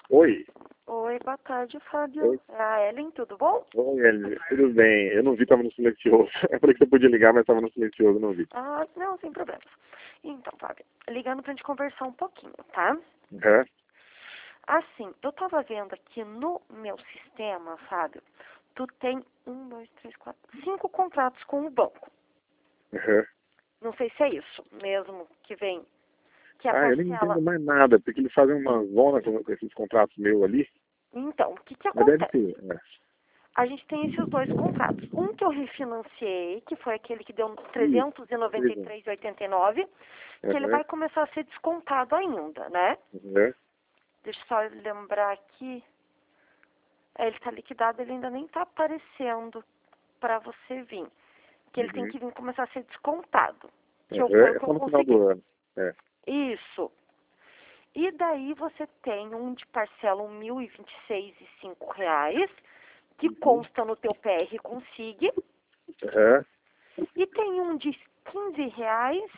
Oi. Oi, boa tarde, Fábio. Oi. É a Ellen, tudo bom? Oi, Eli. Tudo bem? Eu não vi, tava no silencioso. Eu falei que você podia ligar, mas tava no silencioso, não vi. Ah, não, sem problemas. Então, Fábio, ligando pra gente conversar um pouquinho, tá? Uhum. Assim, eu tava vendo aqui no meu sistema, Fábio, tu tem 5 contratos com o banco. Uhum. Não sei se é isso mesmo que vem, que a Eu nem parcela... entendo mais nada, porque eles fazem uma zona com esses contratos meus ali. Então, o que que Mas deve acontece? ser. A gente tem esses dois contratos. Um que eu refinanciei, que foi aquele que deu Isso. 393,89, que ele Uhum. vai começar a ser descontado ainda, né? Uhum. Deixa eu só lembrar aqui. Ele está liquidado, ele ainda nem está aparecendo para você vir. Que ele tem Uhum. que vir começar a ser descontado. Que é o Uhum. quanto É eu só no final consegui. do ano. É. Isso. E daí você tem um de parcela R$ 1.026,05, que Uhum. consta no teu PR Consig. Uhum. E tem um de R$ 15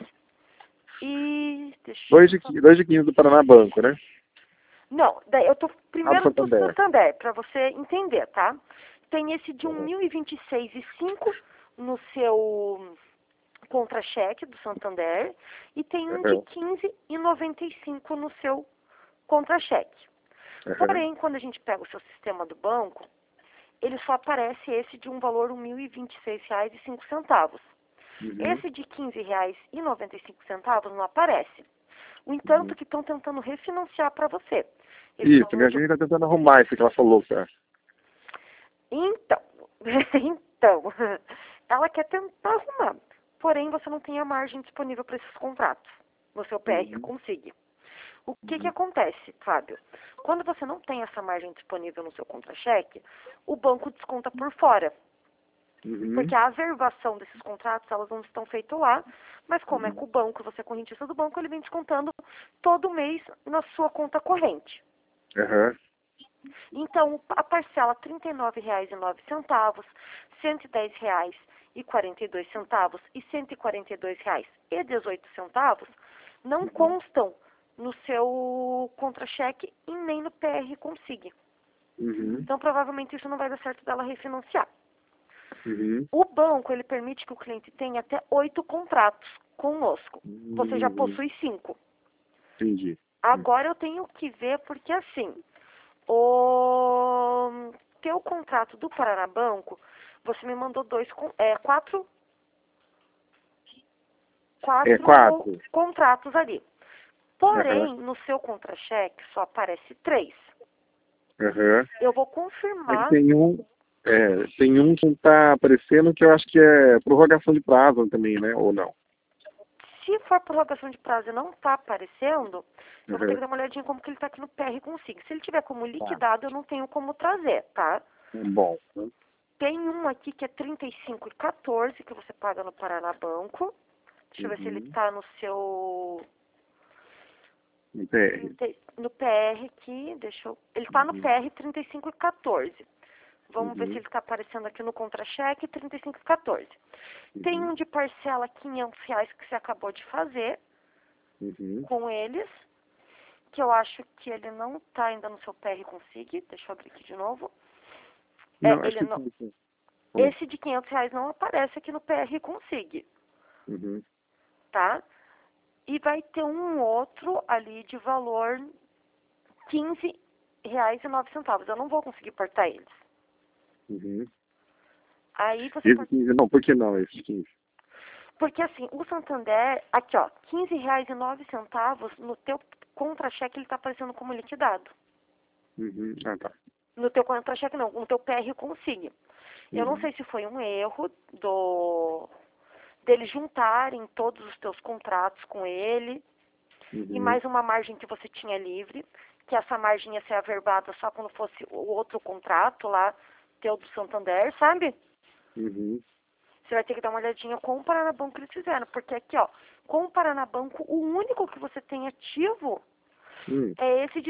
e... Dois Deixa eu de, só... 2 de 15 do Paraná Banco, né? Não, daí eu tô Ah, do primeiro do Santander. Santander, para você entender, tá? Tem esse de Uhum. 1.026,05 no seu contra-cheque do Santander e tem um de Uhum. 15,95 no seu contra-cheque. Uhum. Porém, quando a gente pega o seu sistema do banco, ele só aparece esse de um valor R$ 1.026,05. Uhum. Esse de R$ 15,95 não aparece. O entanto Uhum. que estão tentando refinanciar para você. Esse Isso, valor minha de... gente tá tentando arrumar isso que ela falou, cara. Então, então, ela quer tentar arrumar. Porém, você não tem a margem disponível para esses contratos no seu PR Uhum. Consig. O que Uhum. acontece, Fábio? Quando você não tem essa margem disponível no seu contra-cheque, o banco desconta por fora. Uhum. Porque a averbação desses contratos, elas não estão feitas lá, mas como é Uhum. com o banco, você é correntista do banco, ele vem descontando todo mês na sua conta corrente. Aham. Então, a parcela R$ 39,09, R$ 110,42 e R$ 142,18 não Uhum. constam no seu contra-cheque e nem no PR Consig. Uhum. Então, provavelmente isso não vai dar certo dela refinanciar. Uhum. O banco, ele permite que o cliente tenha até 8 contratos conosco. Você já Uhum. possui 5. Entendi. Agora eu tenho que ver, porque assim, o teu contrato do Paraná Banco, você me mandou É quatro 4. contratos ali. Aham. Porém, no seu contra-cheque só aparece 3. Aham. Eu vou É que confirmar. tem um que tá aparecendo que eu acho que é prorrogação de prazo também, né? Ou não? Se for prorrogação de prazo e não está aparecendo, eu vou ter Aham. que dar uma olhadinha como que ele está aqui no PR Consig. Se ele tiver como Tá. liquidado, eu não tenho como trazer, tá? Bom. Tem um aqui que é 35,14 que você paga no Paraná Banco. Deixa eu ver se ele Uhum. está no seu... No PR. No PR aqui, deixa eu... Ele está no Uhum. PR 35,14. Vamos ver se Uhum. ele está aparecendo aqui no contra-cheque 35,14. Tem Uhum. um de parcela R$ 500 que você acabou de fazer Uhum. com eles, que eu acho que ele não está ainda no seu PR Consig. Deixa eu abrir aqui de novo. Não, acho Ele que não... sim. Esse de R$ 500 não aparece aqui no PR Consig, Uhum. tá? E vai ter um outro ali de valor R$ 15,09. Eu não vou conseguir portar eles. Uhum. Aí você Esse pode... 15, não, por que não esse 15? Porque assim, o Santander, aqui ó, R$ 15,09 no teu contra-cheque ele tá aparecendo como liquidado. Uhum. Ah, tá. No teu contra-cheque não, no teu PR Consig. Eu não Uhum. sei se foi um erro deles juntarem todos os teus contratos com ele e Uhum. mais uma margem que você tinha livre, que essa margem ia ser averbada só quando fosse o outro contrato lá, teu do Santander, sabe? Uhum. Você vai ter que dar uma olhadinha com o Paraná Banco que eles fizeram, porque aqui, ó, com o Paraná Banco, o único que você tem ativo Hum. é esse de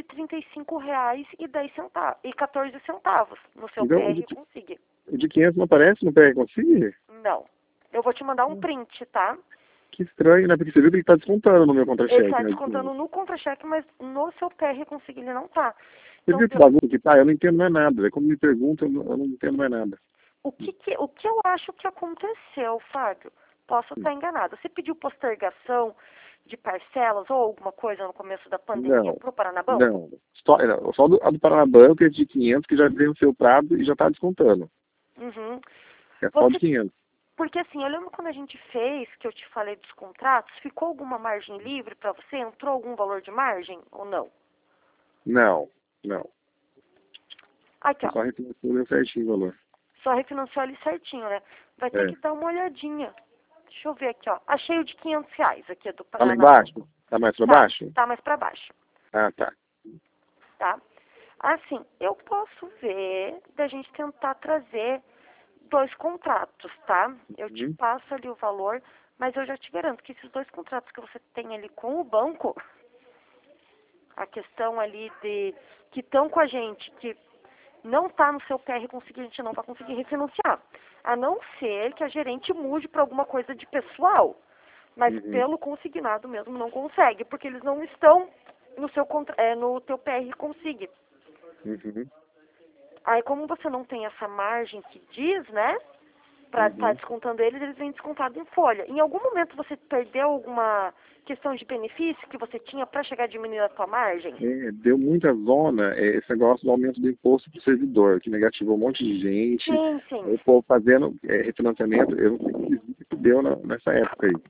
R$ 35,14 no seu Então, PR Consig. o de 500 não aparece no PR Consigne? Não. Eu vou te mandar um print, tá? Que estranho, né? Porque você viu que ele tá descontando no meu Ele contra-cheque, está né? De descontando 500. no contra-cheque, mas no seu PR Consig ele não tá. Você viu que bagunça que tá? Eu não entendo mais nada. Quando me perguntam, eu não entendo mais nada. O que eu acho que aconteceu, Fábio? Posso estar enganada. Você pediu postergação de parcelas ou alguma coisa no começo da pandemia Não, para o Paranabanco? não. Só a do Paranabanco é de 500 que já venceu o prazo e já está descontando. Uhum. É só de 500. Porque assim, eu lembro quando a gente fez, que eu te falei dos contratos, ficou alguma margem livre para você? Entrou algum valor de margem ou não? Não, não. Aqui, Eu ó. só refinanciou certinho o valor. Só refinanciou ali certinho, né? Vai ter É. que dar uma olhadinha. Deixa eu ver aqui, ó. Achei o de R$ 500 aqui, do Tá lá Paranabanco. embaixo? Tá mais para Tá, baixo? tá mais para baixo, Ah, tá. tá? Assim, eu posso ver da gente tentar trazer 2 contratos, tá? Eu te Uhum. passo ali o valor, mas eu já te garanto que esses 2 contratos que você tem ali com o banco, a questão ali de que estão com a gente, que não está no seu PR conseguir, a gente não vai conseguir refinanciar. A não ser que a gerente mude para alguma coisa de pessoal. Mas Uhum. pelo consignado mesmo não consegue, porque eles não estão no seu no teu PR consigne. Uhum. Aí como você não tem essa margem que diz, né? Para estar Uhum. descontando eles vêm descontado em folha. Em algum momento você perdeu alguma questão de benefício que você tinha para chegar a diminuir a tua margem? Deu muita zona esse negócio do aumento do imposto para o servidor, que negativou um monte de gente, Sim, sim. o povo fazendo refinanciamento, eu não sei que deu nessa época aí.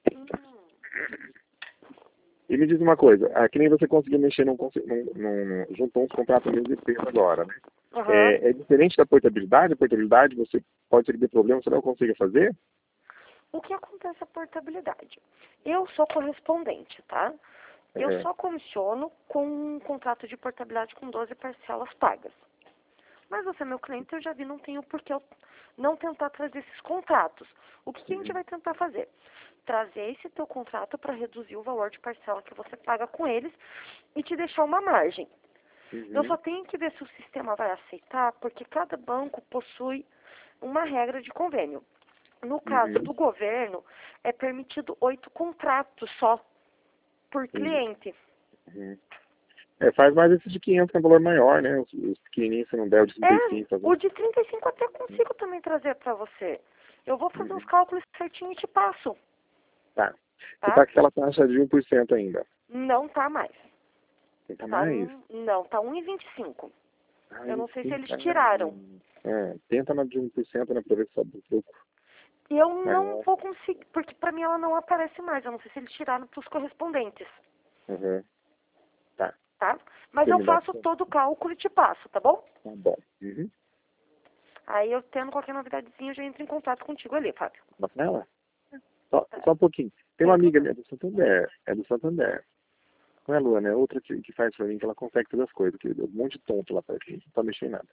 E me diz uma coisa, que nem você conseguiu mexer juntou uns contratos mesmo de peso agora, né? Aham. É diferente da portabilidade? A portabilidade você pode ter problema, você não consiga fazer? O que acontece é a portabilidade? Eu sou correspondente, tá? Eu É. só comissiono com um contrato de portabilidade com 12 parcelas pagas. Mas você, meu cliente, eu já vi, não tenho por que eu não tentar trazer esses contratos. O que a gente vai tentar fazer? Trazer esse teu contrato para reduzir o valor de parcela que você paga com eles e te deixar uma margem. Eu Uhum. só tenho que ver se o sistema vai aceitar, porque cada banco possui uma regra de convênio. No caso Uhum. do governo, é permitido 8 contratos só por Entendi. cliente. Uhum. Faz mais esse de 500, que é um valor maior, né? Os pequenininhos, você não der o de É, 35, o fazer. de 35 até consigo também trazer para você. Eu vou fazer os Uhum. cálculos certinho e te passo, Tá. E tá tá? com aquela taxa de 1% ainda. Não tá mais. Tenta Tá mais? não, tá 1,25. Eu Ai, não sei se sim, eles cara. tiraram. Tenta na de 1%, né, pra ver se sobe um pouco. E eu Mas, não vou conseguir, porque para mim ela não aparece mais. Eu não sei se eles tiraram para os correspondentes, uhum. Tá. tá? Mas Você eu me dá. faço todo o cálculo e te passo, tá bom? Tá bom. Uhum. Aí eu tendo qualquer novidadezinha, eu já entro em contato contigo ali, Fábio. Rafaela? Só, Tá. só um pouquinho. Tem uma Sem amiga problema. minha do Santander. É do Santander. Não é a Luana, é outra que faz pra mim, que ela consegue fazer as coisas. Que deu um monte de tonto lá pra mim. Não tá mexendo em nada.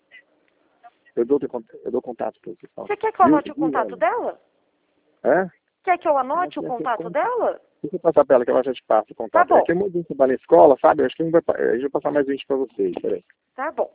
Eu dou contato pra você. Fala. Você quer que eu Viu, anote o viu, contato Ellen? dela? É? Quer que eu Ela anote o quer que eu contato conte. dela? Deixa eu passar pra ela, que ela já te passa o Tá contato. É bom, que eu mudei trabalho na escola, sabe? Eu acho que não vai, a gente vai passar mais 20 pra vocês. Peraí. tá bom.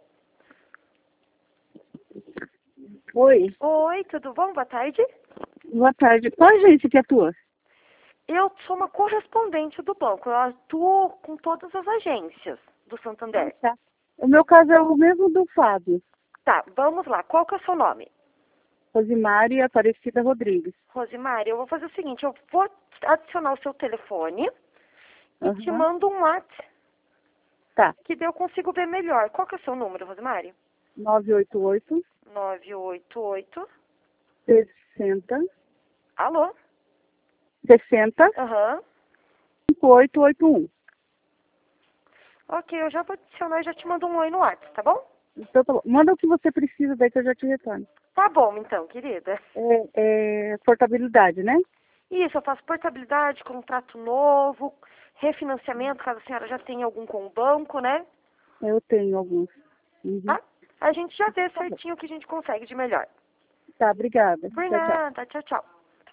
Oi, Oi, tudo bom? Boa tarde. boa tarde. Qual agência que atua? Eu sou uma correspondente do banco. Eu atuo com todas as agências do Ah, Santander. tá. O meu caso é o mesmo do Fábio, Tá, vamos lá. Qual que é o seu nome? Rosimari Aparecida Rodrigues. Rosimari, eu vou fazer o seguinte, eu vou adicionar o seu telefone e te Aham. mando um WhatsApp, Tá. que daí eu consigo ver melhor. Qual que é o seu número, Rosimari? 988 988. 60 Alô? 60 Aham. 5881. Ok, eu já vou adicionar e já te mando um oi no WhatsApp, tá bom? Então, tá bom. Manda o que você precisa, daí que eu já te retorno. Tá bom, então, querida. Portabilidade, né? Isso, eu faço portabilidade, contrato novo, refinanciamento, caso a senhora já tenha algum com o banco, né? Eu tenho alguns. Uhum. Tá? A gente já vê Tá bom. certinho o que a gente consegue de melhor. Tá, obrigada. Por Tchau, tchau. nada, tchau, tchau.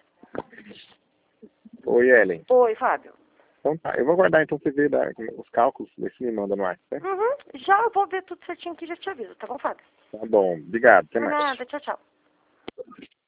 Oi, Ellen. Oi, Fábio. Então tá, eu vou guardar então você ver os cálculos, ver se me manda no ar, certo? Uhum, já vou ver tudo certinho aqui e já te aviso, tá bom, Fábio? Tá bom, obrigado, até Por mais. nada, tchau, tchau.